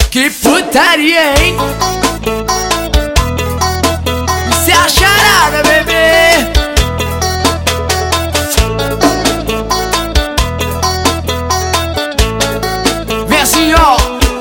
Que putaria, hein? Isso é a charada, bebê. Vem assim, ó.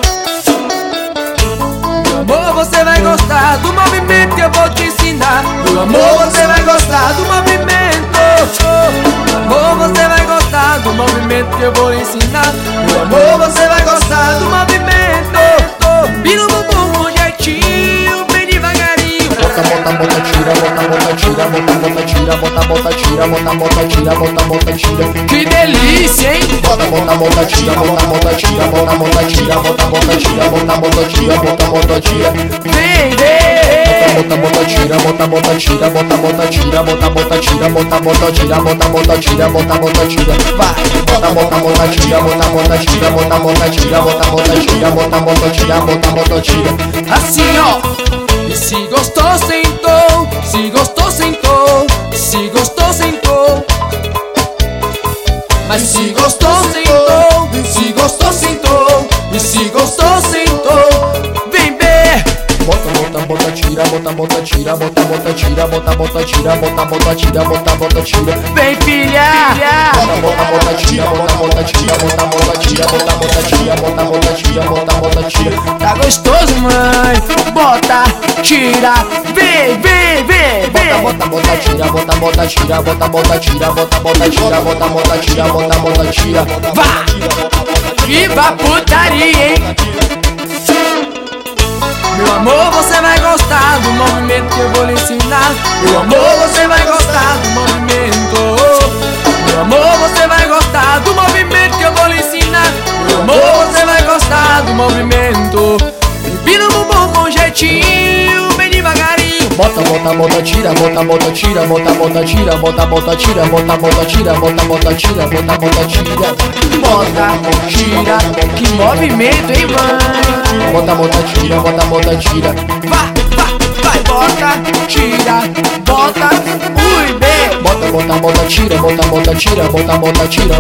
Meu amor, você vai gostar do movimento que eu vou te ensinar. Meu amor, você vai gostar do movimento. Meu amor, você vai gostar do movimento que eu vou lhe ensinar. Meu amor, você vai gostar do movimento. Vira o bumbum com jeitinho, bem devagarinho. Bota, bota, tira, bota, bota, tira, bota, bota, tira, bota, bota, tira, bota, bota, tira, bota, bota, tira. Que delícia, hein? Bota, bota, tira, bota, bota, tira, bota, bota, tira, bota, bota, tira, bota, bota, tira, bota, bota, tira. Vem, vem. Bota, tira, bota, tira, bota, tira, bota, bota, tira, bota, tira, bota, tira, bota, tira. Vai. Bota, tira, bota, tira, bota, tira, bota, tira, bota, tira, bota, tira. Assim, ó. E se gostou, sentou. Se gostou, sentou. Se gostou, sentou. Mas se gostou, sentou. Se gostou, sentou. E se gostou, sentou. Vem ver. Bota, tira, bota, tira, bota, tira, bota, tira, bota, tira, bota, tira. Vem, filha. Bota, tira, bota, tira, bota, tira, bota, tira, bota, tira, bota, tira. Tá gostoso, mãe. Bota, tira. Vem, vem, vem, vem. Bota, tira, bota, tira, bota, tira, bota, tira, bota, tira, bota, tira. Vá. Viva putaria, hein? Meu amor, você vai gostar do movimento que eu vou lhe ensinar. Meu amor, você vai gostar do movimento. Meu amor, você vai gostar do movimento que eu vou lhe ensinar. Meu amor, você vai gostar do movimento. Vira o bumbum com jeitinho, bem devagarinho. Bota, tira, bota, tira, bota, tira, bota, tira, bota, tira, bota, tira, tira. Bota, tira, que movimento, hein, mãe? Bota, tira. Vai, bota, tira, bota, ui, bem. Bota, tira, bota, tira, bota, tira,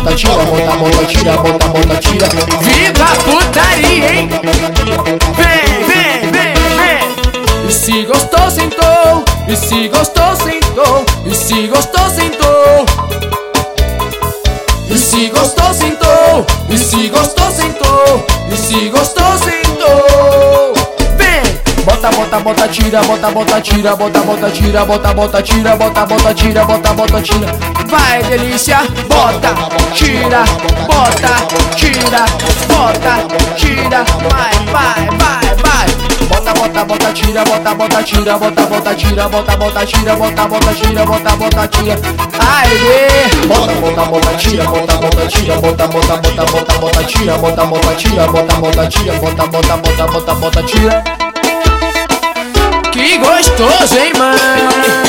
tira. Viva a putaria, hein? Vem, vem, vem, vem. E se gostou, sentou. E se gostou, sentou. E se gostou, sentou. E se gostou, sentou. E se gostou, sentou. E se gostou, sentou. Vem. Bota, tira, bota, tira, bota, tira, tira. Vai, delícia. Bota, tira, tira. Vai. Bota, tira, bota, tira, tira. Ai, bebê. Bota, tira, bota, tira, tira. Que gostoso, hein, mãe?